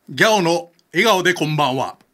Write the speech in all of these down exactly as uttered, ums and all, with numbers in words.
ギャオの笑顔でこんばんは。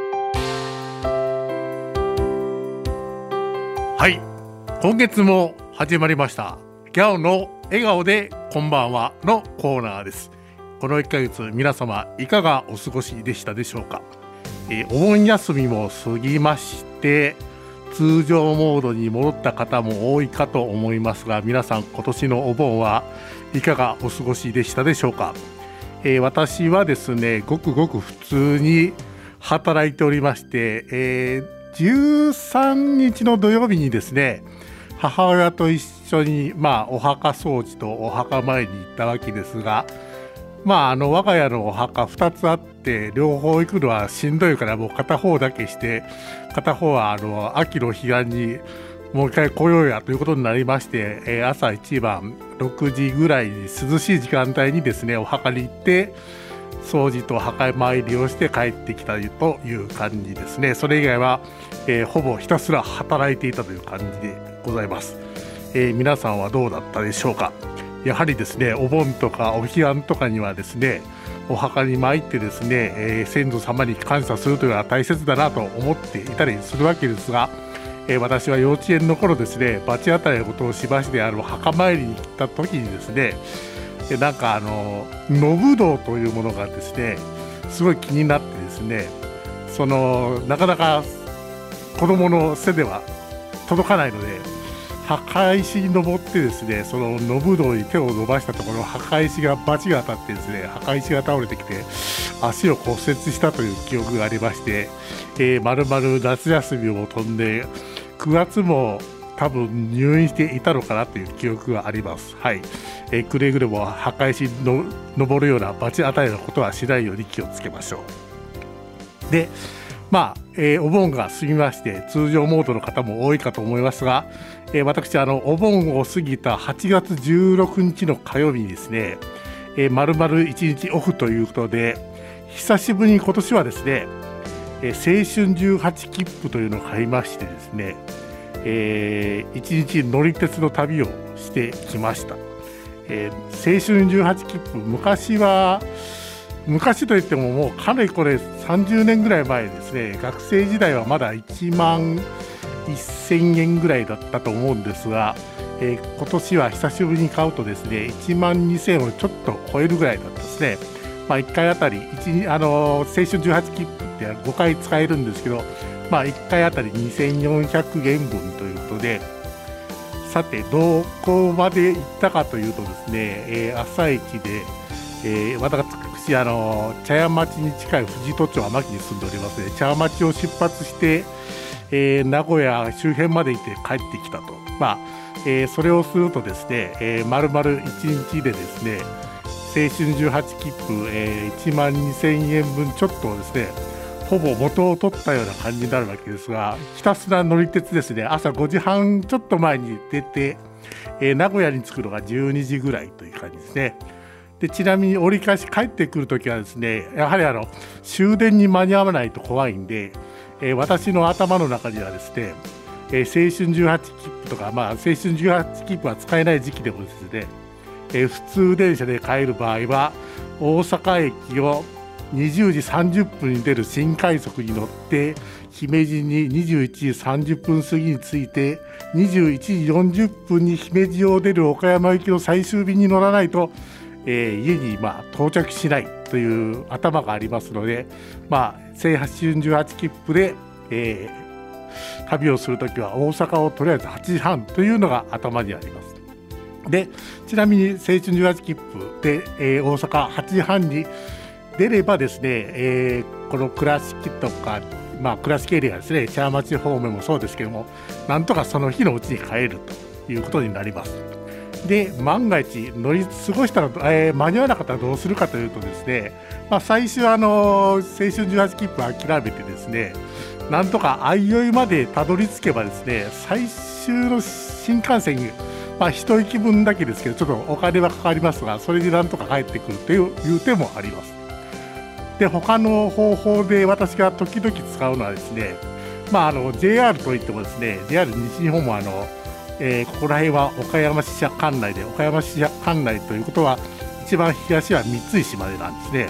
はい、今月も始まりましたギャオの笑顔でこんばんはのコーナーです。このいっかげつ皆様いかがお過ごしでしたでしょうか。えー、お盆休みも過ぎまして通常モードに戻った方も多いかと思いますが、皆さん今年のお盆はいかがお過ごしでしたでしょうか。えー、私はですねごくごく普通に働いておりまして、えー、じゅうさんにちの土曜日にですね母親と一緒に、まあ、お墓掃除とお墓参りに行ったわけですが、まあ、あの我が家のお墓ふたつあって両方行くのはしんどいからもう片方だけして片方はあの秋の彼岸にもう一回来ようやということになりまして、えー、朝一番ろくじぐらいに涼しい時間帯にですねお墓に行って掃除と墓参りをして帰ってきたという感じですね。それ以外は、えー、ほぼひたすら働いていたという感じでございます。えー、皆さんはどうだったでしょうか。やはりですねお盆とかお彼岸とかにはですねお墓に参ってですね、えー、先祖様に感謝するというのは大切だなと思っていたりするわけですが、えー、私は幼稚園の頃ですね罰当たりのことをしましてあの墓参りに来た時にですねでなんかあの野ぶどうというものがですねすごい気になってですねそのなかなか子供の背では届かないので墓石に登ってですねその野ぶどうに手を伸ばしたところ墓石がバチが当たってですね墓石が倒れてきて足を骨折したという記憶がありまして、えー、丸々夏休みを飛んでくがつも多分入院していたのかなという記憶があります。はい、えー、くれぐれも墓石の登るようなバチ当たりのことはしないように気をつけましょう。でまあえー、お盆が過ぎまして通常モードの方も多いかと思いますが、えー、私あのお盆を過ぎたはちがつじゅうろくにちの火曜日にですね、えー、丸々いちにちオフということで久しぶりに今年はですね、えー、青春じゅうはち切符というのを買いましてですね、えー、いちにち乗り鉄の旅をしてきました。えー、青春じゅうはち切符昔は昔といってももうかれこれさんじゅうねんぐらい前ですね。学生時代はまだいちまんせんえんぐらいだったと思うんですが、えー、今年は久しぶりに買うとですねいちまんにせんえんをちょっと超えるぐらいだったですね。まあ、いっかいあたりあの青春じゅうはち切符ってごかい使えるんですけど、まあ、いっかいあたりにせんよんひゃくえんぶんということで、さてどこまで行ったかというとですね、えー、朝一で、えー、私あの茶屋町に近い富士都町天城に住んでおりますので茶屋町を出発して、えー、名古屋周辺まで行って帰ってきたと、まあえー、それをするとですね、えー、丸々いちにちでですね青春じゅうはち切符、えー、いちまんにせんえんぶんちょっとをですねほぼ元を取ったような感じになるわけですが、ひたすら乗り鉄ですね朝ごじはんちょっと前に出て、えー、名古屋に着くのがじゅうにじぐらいという感じですね。でちなみに折り返し帰ってくるときはですねやはりあの終電に間に合わないと怖いんで、えー、私の頭の中にはですね、えー、青春じゅうはち切符とか、まあ、青春じゅうはち切符は使えない時期でもですね、えー、普通電車で帰る場合は大阪駅をにじゅうじさんじゅっぷんに出る新快速に乗って姫路ににじゅういちじさんじゅっぷん過ぎに着いてにじゅういちじよんじゅっぷんに姫路を出る岡山行きの最終便に乗らないとえー、家にまあ到着しないという頭がありますので、まあ、青春じゅうはち切符で、えー、旅をするときは大阪をとりあえずはちじはんというのが頭にあります。でちなみに青春じゅうはち切符で、えー、大阪はちじはんに出ればですね、えー、この倉敷とか、まあ、倉敷エリアですね茶屋町方面もそうですけどもなんとかその日のうちに帰るということになります。で万が一乗り過ごしたら、えー、間に合わなかったらどうするかというとですね、まあ、最初あの青春じゅうはち切符を諦めてですねなんとか相生までたどり着けばですね最終の新幹線に、まあ、一息分だけですけどちょっとお金はかかりますがそれでなんとか帰ってくるという、いう手もあります。で他の方法で私が時々使うのはですね、まあ、あの ジェイアール といってもですね ジェイアール 西日本もあのえー、ここら辺は岡山支社管内で岡山支社管内ということは一番東は三井市までなんですね。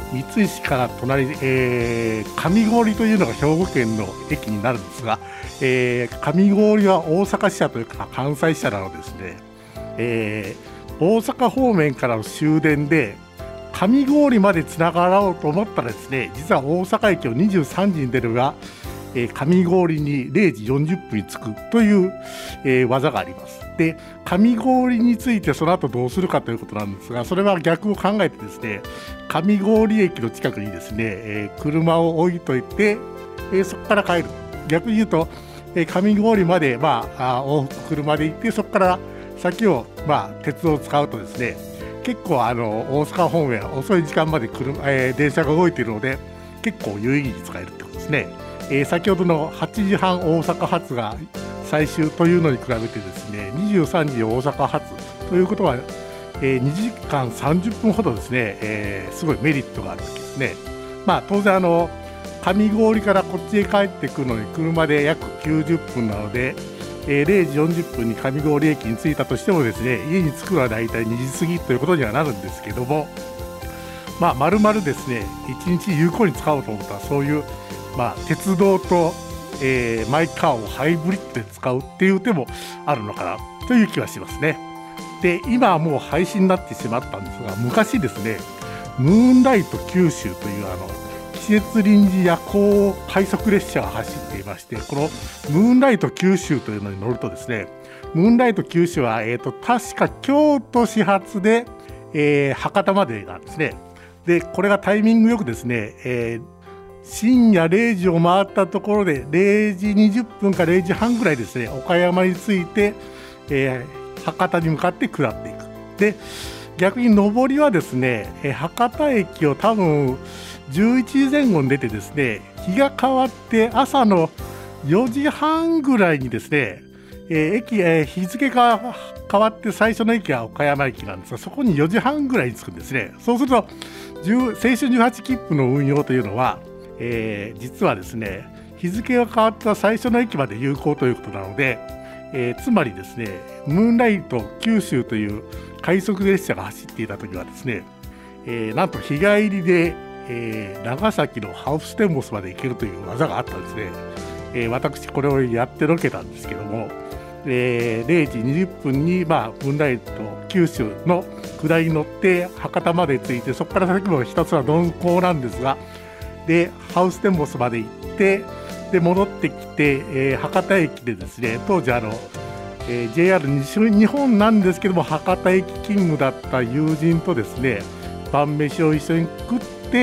三石から隣、えー、上郡というのが兵庫県の駅になるんですが、えー、上郡は大阪支社というか関西支社なのですね、えー、大阪方面からの終電で上郡までつながろうと思ったらですね、実は大阪駅をにじゅうさんじに出るが、えー、上郡にれいじよんじゅっぷんに着くという、えー、技があります。で、上郡についてその後どうするかということなんですが、それは逆を考えてですね、上郡駅の近くにですね、えー、車を置いといて、えー、そこから帰る。逆に言うと、えー、上郡まで、まあ、あ往復車で行って、そこから先を、まあ、鉄を使うとですね、結構あの大阪方面は遅い時間まで車、えー、電車が動いているので、結構有意義に使えるということですね。えー、先ほどのはちじはん大阪発が最終というのに比べてですね、にじゅうさんじ大阪発ということは、えー、にじかんさんじゅっぷんほどですね、えー、すごいメリットがあるわけですね。まあ当然あの上郡からこっちへ帰ってくるのに車で約きゅうじゅっぷんなので、えー、れいじよんじゅっぷんに上郡駅に着いたとしてもですね、家に着くのはだいたいにじ過ぎということにはなるんですけども、まあ丸々ですねいちにち有効に使おうと思ったら、そういうまあ、鉄道と、えー、マイカーをハイブリッドで使うっていう手もあるのかなという気はしますね。で、今はもう廃止になってしまったんですが、昔ですね、ムーンライト九州というあの季節臨時夜行快速列車が走っていまして、このムーンライト九州というのに乗るとですね、ムーンライト九州は、えーと、確か京都始発で、えー、博多までなんですね。で、これがタイミングよくですね、えー深夜れいじを回ったところでれいじにじゅっぷんかれいじはんぐらいですね、岡山に着いて、えー、博多に向かって下っていく。で、逆に上りはですね、えー、博多駅を多分じゅういちじぜん後に出てですね、日が変わって朝のよじはんぐらいにですね、えー、駅、えー、日付が変わって最初の駅は岡山駅なんですが、そこによじはんぐらいに着くんですね。そうすると青春じゅうはち切符の運用というのは、えー、実はですね、日付が変わった最初の駅まで有効ということなので、えー、つまりですね、ムーンライト九州という快速列車が走っていた時はですね、えー、なんと日帰りで、えー、長崎のハウステンボスまで行けるという技があったんですね。えー、私これをやってロケたんですけども、えー、れいじにじゅっぷんに、まあ、ムーンライト九州の下りに乗って博多まで着いて、そこから先もひたすら鈍行なんですが、でハウステンボスまで行ってで戻ってきて、えー、博多駅でですね、当時あの、えー、ジェイアール 西日本なんですけども博多駅勤務だった友人とですね、晩飯を一緒に食って、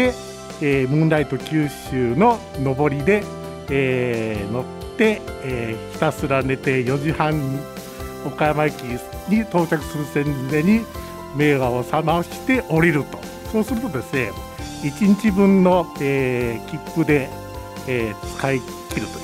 えー、ムーンライト九州の上りで、えー、乗って、えー、ひたすら寝てよじはんに岡山駅に到着する寸前に目がを覚まして降りると。そうするとですね、いちにちぶんの、えー、切符で、えー、使い切るという、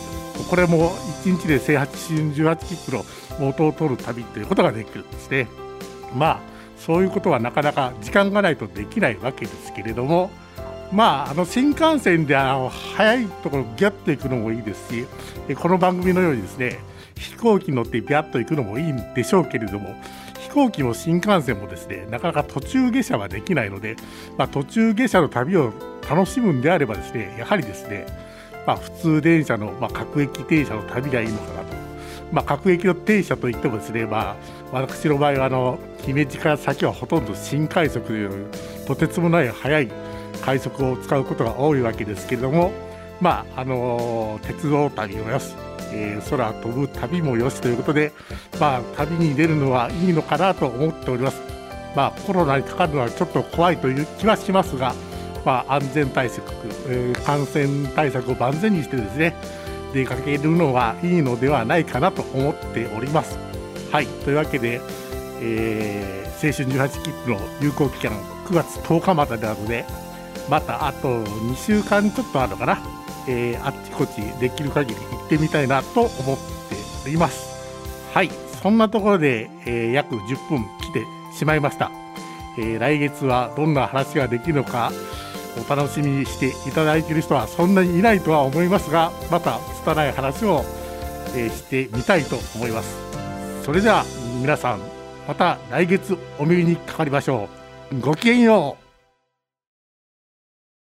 これもいちにちで青春じゅうはち切符の元を取る旅ということができるんですね。まあそういうことはなかなか時間がないとできないわけですけれども、まああの新幹線であの早いところギャッと行くのもいいですし、この番組のようにですね、飛行機に乗ってビャッと行くのもいいんでしょうけれども、飛行機も新幹線もですね、なかなか途中下車はできないので、まあ、途中下車の旅を楽しむんであればですね、やはりですね、まあ、普通電車の、まあ、各駅停車の旅がいいのかなと。まあ、各駅の停車といってもですね、まあ、私の場合はあの姫路から先はほとんど新快速というとてつもない速い快速を使うことが多いわけですけれども、まああのー、鉄道旅もよし、えー、空飛ぶ旅もよしということで、まあ、旅に出るのはいいのかなと思っております。まあ、コロナにかかるのはちょっと怖いという気はしますが、まあ、安全対策、えー、感染対策を万全にしてですね、出かけるのはいいのではないかなと思っております。はい、というわけで、えー、青春じゅうはち切符の有効期間くがつとおかまでなので、またあとにしゅうかんちょっとあるのかな、えー、あっちこっちできる限り行ってみたいなと思っております。はい、そんなところで、えー、約じゅっぷん来てしまいました。えー、来月はどんな話ができるのかお楽しみにしていただいている人はそんなにいないとは思いますが、また拙い話を、えー、してみたいと思います。それでは皆さん、また来月お耳にかかりましょう。ごきげんよう。